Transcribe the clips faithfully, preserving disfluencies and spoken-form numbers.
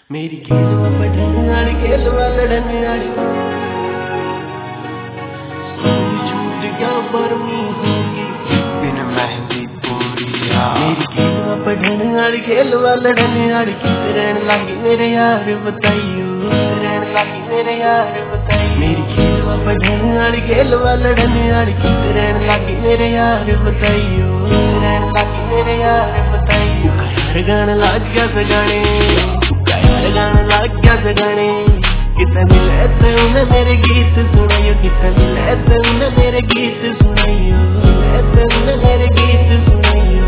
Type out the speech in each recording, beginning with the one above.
मेरी खेलवा पढ़ने वाली खेलवा लड़ने वाली स्कूल छूट गया बरमी होगी बिन मेहंदी पूरिया। मेरी खेलवा पढ़ने वाली खेलवा लड़ने वाली किस रहने लगी मेरे यार बताइयो, रहने लगी मेरे यार बताइयो। मेरी खेलवा पढ़ने वाली खेलवा लड़ने वाली किस रहने लगी मेरे यार बताइयो, रहने लगी मेरे यार बताइयो। यार गाना लग गया सगाने, यार गाना लग गया सगाने, कितना मिले तो उन्हें मेरे गीत सुनाइयो, कितना मिले तो उन्हें मेरे गीत सुनाइयो, मिले तो उन्हें मेरे गीत सुनाइयो।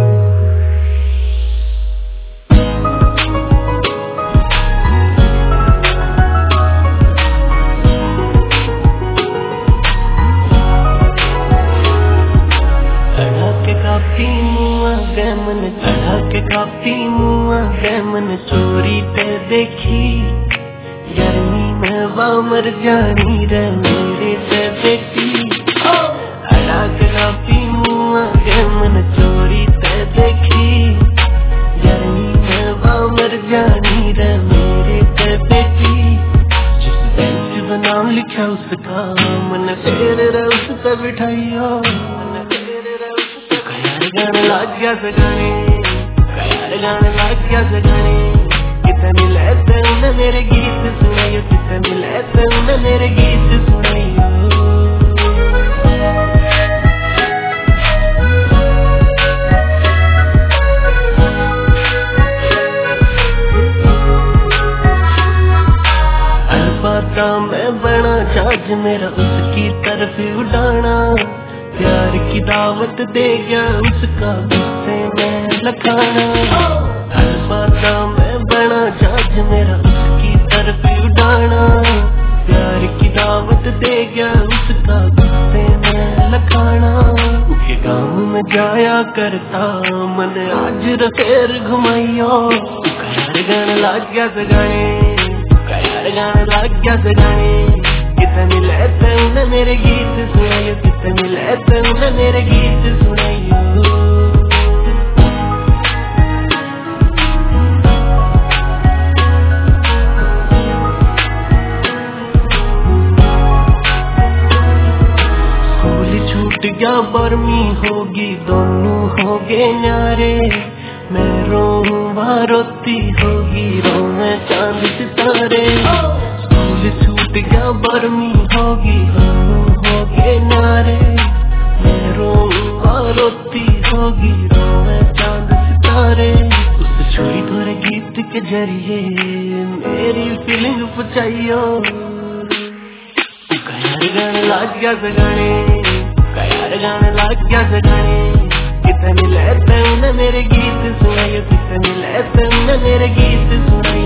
अड़ा के काफी मुआ गए मन, अड़ा के काफी मुआ गए मन, चोरी ते देखी गर्मी में वो मर जानी रे मेरे से बेटी। अड़ा के काफी मुआ गए मन, चोरी ते देखी गर्मी में वो मर जानी रे मेरे से बेटी। जिस बेंच पर नाम लिखा उसका मन तेरे रे उस पे बिठाइयो, गाना लग गया सगाने, यार गाना लग गया सगाने, कितना मिले तो उन्हें मेरे गीत सुनाइयो, कितना मिले तो उन्हें मेरे गीत सुनाइयो। अलबाता मैं बना जहाज मेरा उसकी तरफ उड़ाना, प्यार की दावत दे गया उसका गुस्से में लखाना। हर बात मैं बना जहाज मेरा उसकी तरफ उड़ाना, प्यार की दावत दे गया उसका गुस्से में लखाना। उसके गाँव में जाया करता मन आज रफेर घुमाइयो, यार गाना लग गया सगाने, यार गाना लग गया सगाने, कितना मिले तो उन्हें मेरे गीत सुनाइयो, कितना मिले तो उन्हें मेरे गीत सुनाइयो। स्कूल छूट गया बरमी होगी दोनों हो गए न्यारे, मैं रोऊं वहाँ रोती होगी रोवे चांद सितारे। स्कूल छूट गया बरमी होगी दोनों हो गए नारे, मैं रोऊं रोती होगी रोवे चांद सितारे। उस छोरी थोड़े गीत के जरिए मेरी फीलिंग पहुंचाइयो, यार गाना लग गया सगाने, यार गाना लग गया सगाने, कितना मिले तो उन्हें मेरे गीत सुनाइयो, कितना मिले तो उन्हें मेरे गीत सुनाइयो।